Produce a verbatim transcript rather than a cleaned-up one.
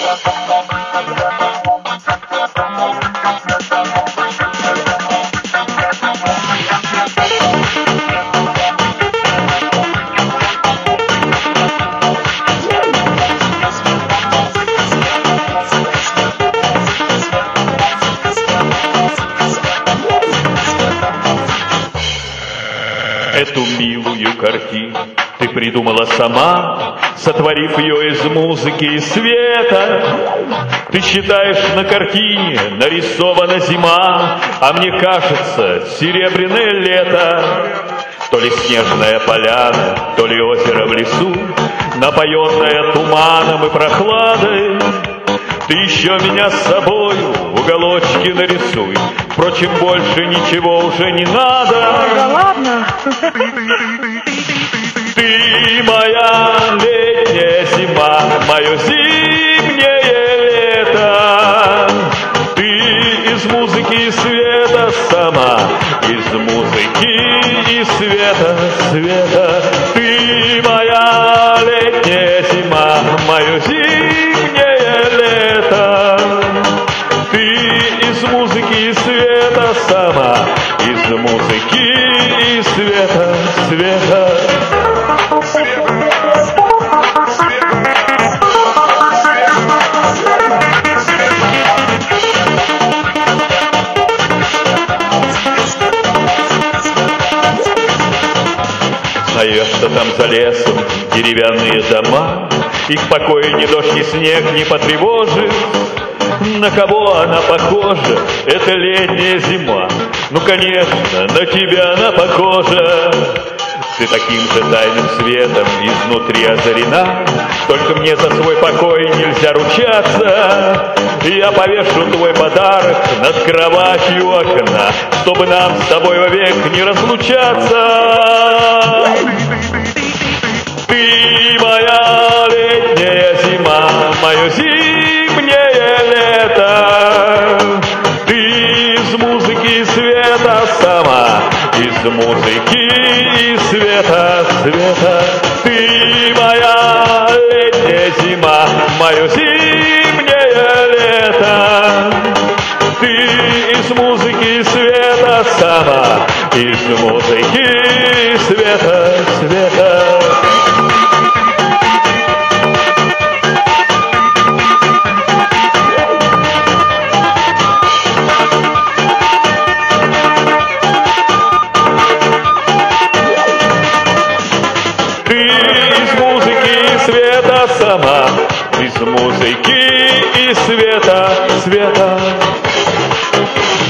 Эту милую картину ты придумала сама, сотворив ее из музыки и света. Ты считаешь, на картине нарисована зима, а мне кажется, серебряное лето. То ли снежная поляна, то ли озеро в лесу, напоенное туманом и прохладой. Ты еще меня с собою в уголочке нарисуй. Впрочем, больше ничего уже не надо. Да ладно. Ты моя летняя зима, мое зимнее лето. Ты из музыки и света сама, из музыки и света, света. Ты моя летняя зима, мое зимнее лето. Ты из музыки и света сама, из музыки и света, света. Знаешь, что там за лесом деревянные дома, их покой ни дождь, ни снег не потревожит. На кого она похожа, это летняя зима? Ну, конечно, на тебя она похожа. Ты таким же тайным светом изнутри озарена, только мне за свой покой нельзя ручаться. Я повешу твой подарок над кроватью у окна, чтобы нам с тобой вовек не разлучаться. Ты моя летняя зима, мое зимнее лето. Ты из музыки и света сама, из музыки и света, света. Ты моя летняя зима, мое зимнее лето. Ты из музыки и света сама, из музыки и света, света. Сама, из музыки и света, света.